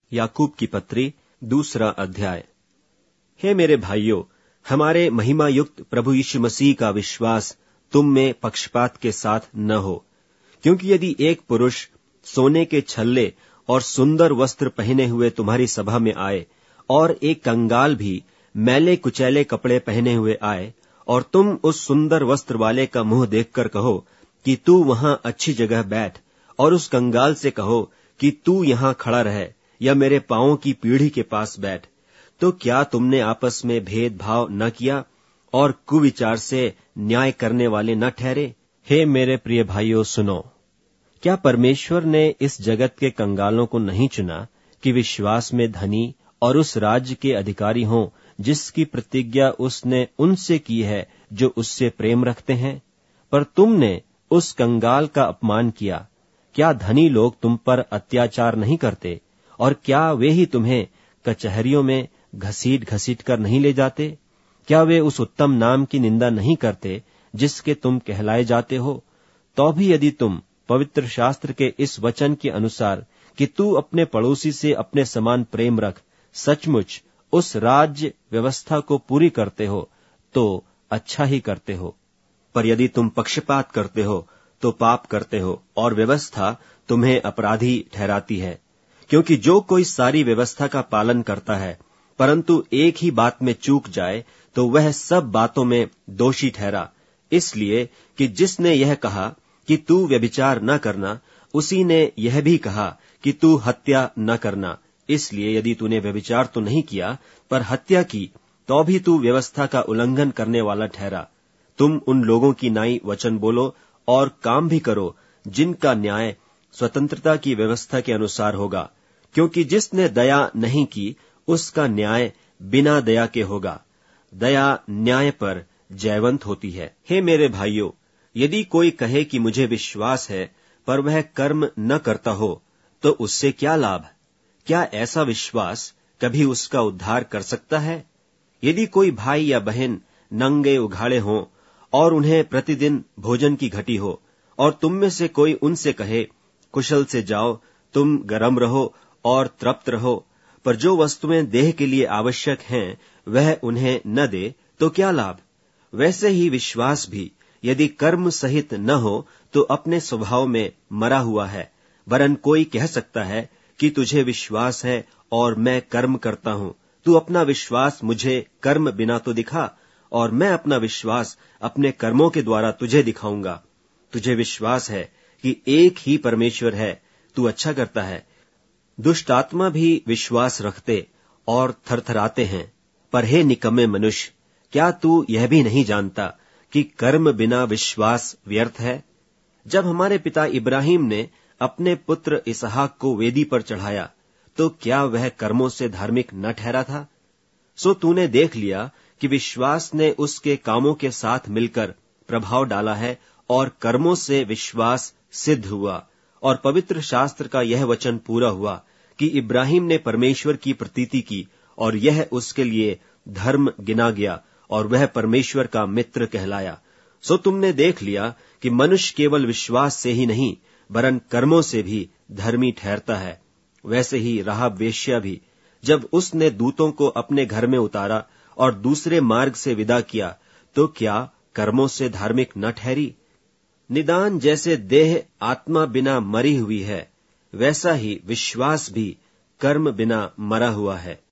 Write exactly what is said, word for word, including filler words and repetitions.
याकूब की पत्री दूसरा अध्याय। हे मेरे भाइयों, हमारे महिमा युक्त प्रभु यीशु मसीह का विश्वास तुम में पक्षपात के साथ न हो, क्योंकि यदि एक पुरुष सोने के छल्ले और सुंदर वस्त्र पहने हुए तुम्हारी सभा में आए और एक कंगाल भी मैले कुचैले कपड़े पहने हुए आए और तुम उस सुंदर वस्त्र वाले का मुंह देखकर कहो कि तू वहां अच्छी जगह बैठ, और उस कंगाल से कहो कि तू यहां खड़ा रह या मेरे पांवों की पीढ़ी के पास बैठ, तो क्या तुमने आपस में भेदभाव न किया और कुविचार से न्याय करने वाले न ठहरे? हे मेरे प्रिय भाइयों, सुनो, क्या परमेश्वर ने इस जगत के कंगालों को नहीं चुना कि विश्वास में धनी और उस राज्य के अधिकारी हों जिसकी प्रतिज्ञा उसने उनसे की है जो उससे प्रेम रखते हैं? पर तुमने उस कंगाल का अपमान किया। क्या धनी लोग तुम पर अत्याचार नहीं करते, और क्या वे ही तुम्हें कचहरियों में घसीट घसीट कर नहीं ले जाते? क्या वे उस उत्तम नाम की निंदा नहीं करते जिसके तुम कहलाए जाते हो? तो भी यदि तुम पवित्र शास्त्र के इस वचन के अनुसार कि तू अपने पड़ोसी से अपने समान प्रेम रख, सचमुच उस राज्य व्यवस्था को पूरी करते हो, तो अच्छा ही करते हो। पर यदि तुम पक्षपात करते हो तो पाप करते हो, और व्यवस्था तुम्हें अपराधी ठहराती है। क्योंकि जो कोई सारी व्यवस्था का पालन करता है परंतु एक ही बात में चूक जाए, तो वह सब बातों में दोषी ठहरा। इसलिए कि जिसने यह कहा कि तू व्यभिचार न करना, उसी ने यह भी कहा कि तू हत्या न करना। इसलिए यदि तूने व्यभिचार तो नहीं किया पर हत्या की, तो भी तू व्यवस्था का उल्लंघन करने वाला ठहरा। तुम उन लोगों की नाई वचन बोलो और काम भी करो जिनका न्याय स्वतंत्रता की व्यवस्था के अनुसार होगा, क्योंकि जिसने दया नहीं की उसका न्याय बिना दया के होगा। दया न्याय पर जयवंत होती है। हे मेरे भाइयों, यदि कोई कहे कि मुझे विश्वास है पर वह कर्म न करता हो, तो उससे क्या लाभ? क्या ऐसा विश्वास कभी उसका उद्धार कर सकता है? यदि कोई भाई या बहन नंगे उघाड़े हों और उन्हें प्रतिदिन भोजन की घटी हो, और तुम में से कोई उनसे कहे, कुशल से जाओ, तुम गरम रहो और तृप्त रहो, पर जो वस्तुएं देह के लिए आवश्यक हैं वह उन्हें न दे, तो क्या लाभ? वैसे ही विश्वास भी यदि कर्म सहित न हो तो अपने स्वभाव में मरा हुआ है। वरन कोई कह सकता है कि तुझे विश्वास है और मैं कर्म करता हूं, तू अपना विश्वास मुझे कर्म बिना तो दिखा, और मैं अपना विश्वास अपने कर्मों के द्वारा तुझे दिखाऊंगा। तुझे विश्वास है कि एक ही परमेश्वर है, तू अच्छा करता है। दुष्ट आत्मा भी विश्वास रखते और थरथराते हैं। पर हे निकम्मे मनुष्य, क्या तू यह भी नहीं जानता कि कर्म बिना विश्वास व्यर्थ है? जब हमारे पिता इब्राहिम ने अपने पुत्र इसहाक को वेदी पर चढ़ाया, तो क्या वह कर्मों से धार्मिक न ठहरा था? सो तूने देख लिया कि विश्वास ने उसके कामों के साथ मिलकर प्रभाव डाला है, और कर्मों से विश्वास सिद्ध हुआ। और पवित्र शास्त्र का यह वचन पूरा हुआ कि इब्राहिम ने परमेश्वर की प्रतीति की, और यह उसके लिए धर्म गिना गया, और वह परमेश्वर का मित्र कहलाया। सो तुमने देख लिया कि मनुष्य केवल विश्वास से ही नहीं वरन कर्मों से भी धर्मी ठहरता है। वैसे ही राहाब वेश्या भी, जब उसने दूतों को अपने घर में उतारा और दूसरे मार्ग से विदा किया, तो क्या कर्मों से धार्मिक न ठहरी? निदान जैसे देह आत्मा बिना मरी हुई है, वैसा ही विश्वास भी कर्म बिना मरा हुआ है।